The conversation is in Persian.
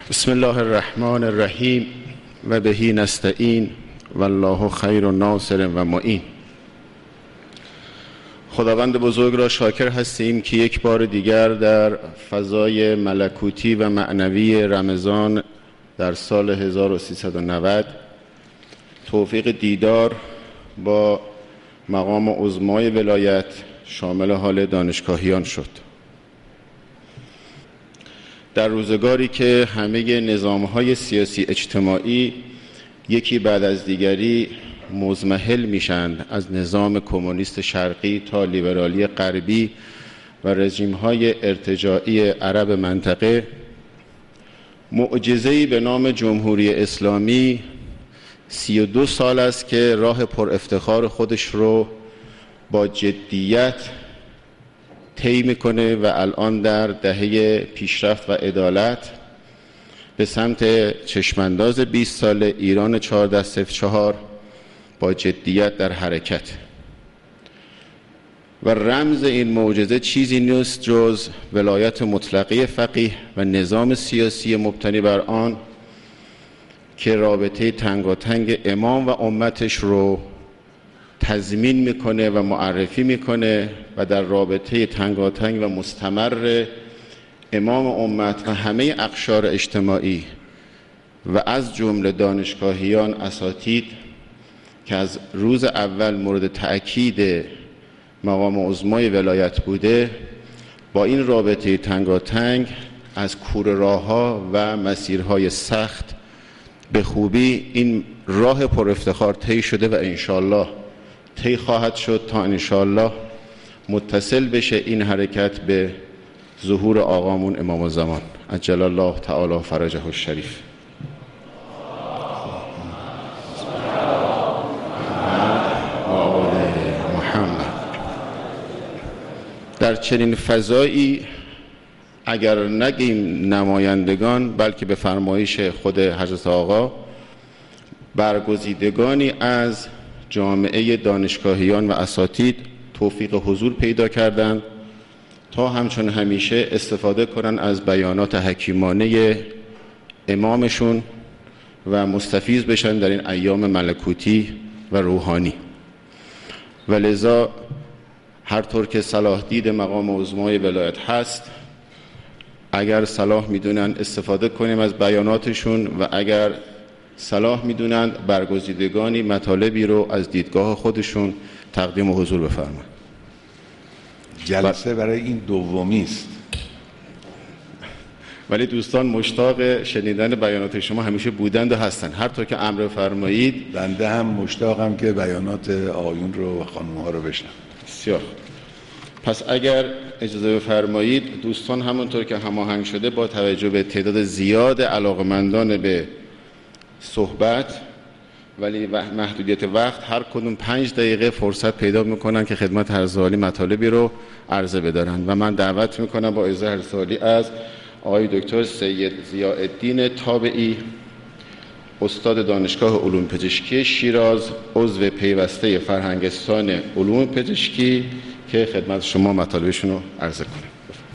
بسم الله الرحمن الرحیم و بهی نستعین والله خیر ناصر و معین. خداوند بزرگ را شاکر هستیم که یک بار دیگر در فضای ملکوتی و معنوی رمضان در سال 1390 توفیق دیدار با مقام عظمای ولایت شامل حال دانشگاهیان شد. در روزگاری که همه نظام‌های سیاسی اجتماعی یکی بعد از دیگری مضمحل میشند، از نظام کمونیست شرقی تا لیبرالی غربی و رژیم‌های ارتجاعی عرب منطقه، معجزه‌ای به نام جمهوری اسلامی 32 سال است که راه پر افتخار خودش رو با جدیت طی میکنه و الان در دهه پیشرفت و عدالت به سمت چشمانداز 20 سال ایران 1404 با جدیت در حرکت. و رمز این معجزه چیزی نیست جز ولایت مطلقه فقیه و نظام سیاسی مبتنی بر آن که رابطه تنگاتنگ امام و امتش رو تضمین میکنه و معرفی میکنه و در رابطه تنگاتنگ و مستمر امام امت و همه اقشار اجتماعی و از جمله دانشگاهیان، اساتید که از روز اول مورد تأکید مقام عظمای ولایت بوده، با این رابطه تنگاتنگ از کوره راه‌ها و مسیرهای سخت به خوبی این راه پر افتخار طی شده و انشالله طی خواهد شد تا انشالله متصل بشه این حرکت به ظهور آقامون امام الزمان عجل الله تعالی فرجه الشریف. در چنین فضایی اگر نگیم نمایندگان، بلکه به فرمایش خود حضرت آقا برگزیدگانی از جامعه دانشگاهیان و اساتید توفیق حضور پیدا کردند تا همچون همیشه استفاده کنند از بیانات حکیمانه امامشون و مستفیض بشن در این ایام ملکوتی و روحانی. و لذا هر طور که صلاح دید مقام عظمای ولایت هست، اگر صلاح میدونن استفاده کنیم از بیاناتشون و اگر صلاح میدونند برگزیدگانی مطالبی رو از دیدگاه خودشون تقدیم و حضور بفرمایند. جلسه برای این دومی است، ولی دوستان مشتاق شنیدن بیانات شما همیشه بودند و هستند. هر طور که امر فرمایید. بنده هم مشتاقم که بیانات آقایون رو و خانم‌ها رو بشنوم. بسیار. پس اگر اجازه بفرمایید دوستان، همونطور که هماهنگ شده با توجه به تعداد زیاد علاقمندان به صحبت ولی محدودیت وقت، هر کدوم 5 دقیقه فرصت پیدا میکنن که خدمت حضرت عالی مطالبی رو عرضه بدارن. و من دعوت میکنم با اجازه حضرت عالی از آقای دکتر سید ضیاءالدین تابعی، استاد دانشگاه علوم پزشکی شیراز، عضو پیوسته فرهنگستان علوم پزشکی، که خدمت شما مطالبشون رو عرضه کنم.